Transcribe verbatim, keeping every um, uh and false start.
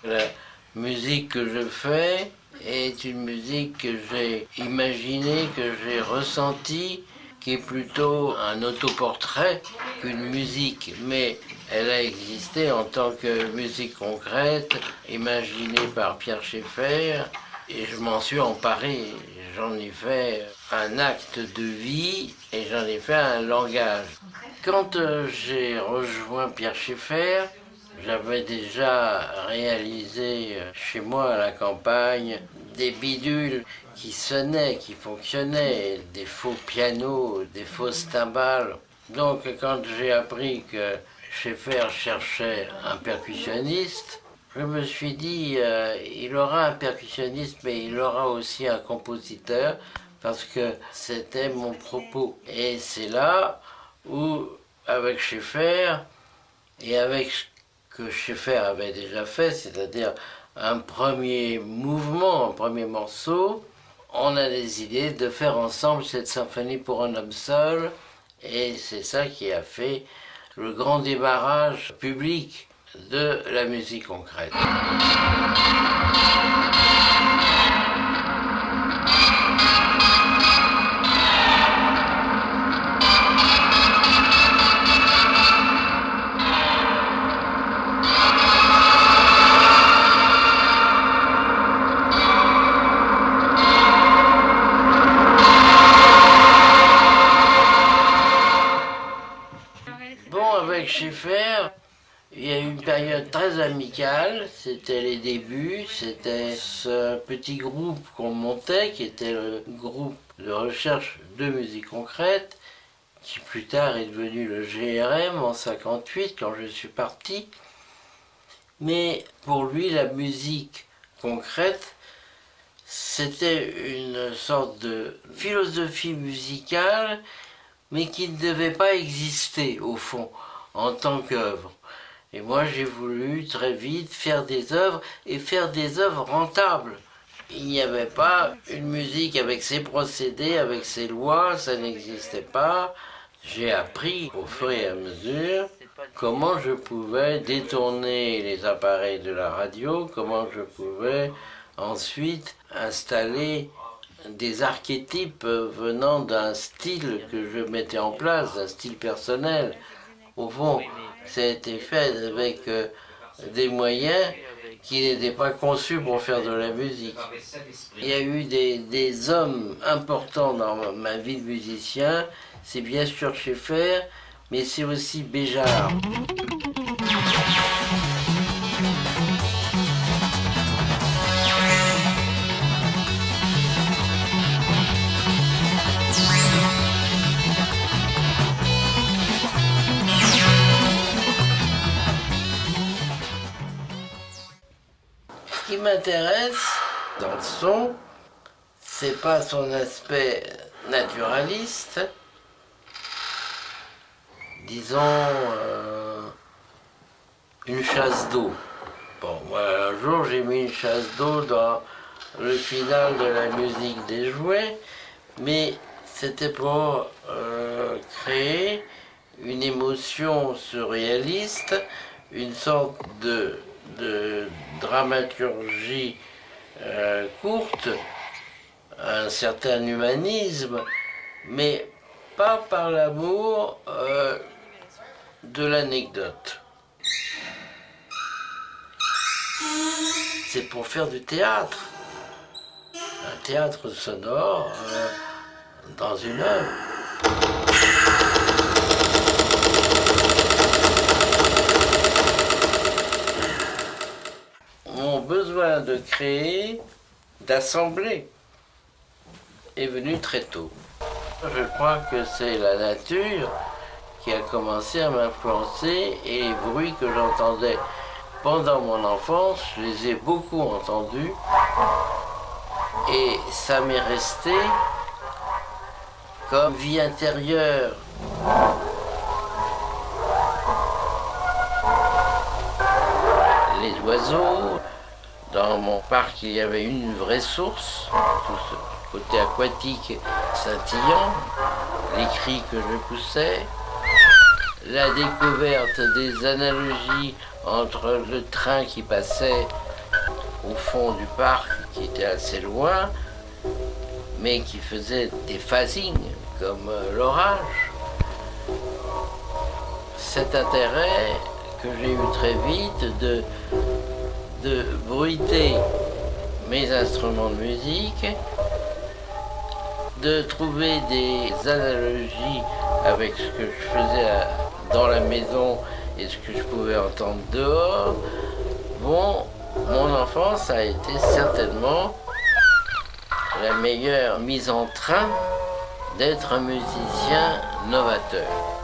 La musique que je fais est une musique que j'ai imaginée, que j'ai ressentie, qui est plutôt un autoportrait qu'une musique, mais elle a existé en tant que musique concrète, imaginée par Pierre Schaeffer, et je m'en suis emparé. J'en ai fait un acte de vie et j'en ai fait un langage. Quand euh, j'ai rejoint Pierre Schaeffer, j'avais déjà réalisé chez moi à la campagne des bidules qui sonnaient, qui fonctionnaient, des faux pianos, des fausses timbales. Donc quand j'ai appris que Schaeffer cherchait un percussionniste, je me suis dit, euh, il aura un percussionniste, mais il aura aussi un compositeur, parce que c'était mon propos. Et c'est là où, avec Schaeffer, et avec ce que Schaeffer avait déjà fait, c'est-à-dire un premier mouvement, un premier morceau, on a décidé de faire ensemble cette symphonie pour un homme seul, et c'est ça qui a fait le grand démarrage public de la musique concrète. Bon, avec Schaeffer, il y a eu une période très amicale, c'était les débuts, c'était ce petit groupe qu'on montait, qui était le groupe de recherche de musique concrète, qui plus tard est devenu le G R M en cinquante-huit, quand je suis parti. Mais pour lui, la musique concrète, c'était une sorte de philosophie musicale, mais qui ne devait pas exister, au fond, en tant qu'œuvre. Et moi, j'ai voulu très vite faire des œuvres, et faire des œuvres rentables. Il n'y avait pas une musique avec ses procédés, avec ses lois, ça n'existait pas. J'ai appris, au fur et à mesure, comment je pouvais détourner les appareils de la radio, comment je pouvais ensuite installer des archétypes venant d'un style que je mettais en place, d'un style personnel. Au fond, ça a été fait avec euh, des moyens qui n'étaient pas conçus pour faire de la musique. Il y a eu des, des hommes importants dans ma vie de musicien, c'est bien sûr Schaeffer, mais c'est aussi Béjart. Ce qui m'intéresse dans le son, c'est pas son aspect naturaliste, disons euh, une chasse d'eau. Bon, moi, un jour j'ai mis une chasse d'eau dans le final de la musique des Jouets, mais c'était pour euh, créer une émotion surréaliste, une sorte de de dramaturgie euh, courte, un certain humanisme, mais pas par l'amour euh, de l'anecdote. C'est pour faire du théâtre, un théâtre sonore euh, dans une œuvre. Mon besoin de créer, d'assembler, est venu très tôt. Je crois que c'est la nature qui a commencé à m'influencer et les bruits que j'entendais pendant mon enfance, je les ai beaucoup entendus et ça m'est resté comme vie intérieure. Les oiseaux, dans mon parc il y avait une vraie source, tout ce côté aquatique scintillant, les cris que je poussais, la découverte des analogies entre le train qui passait au fond du parc qui était assez loin, mais qui faisait des phasings comme euh, l'orage. Cet intérêt que j'ai eu très vite de, de bruiter mes instruments de musique, de trouver des analogies avec ce que je faisais à, dans la maison et ce que je pouvais entendre dehors. Bon, mon enfance a été certainement la meilleure mise en train d'être un musicien novateur.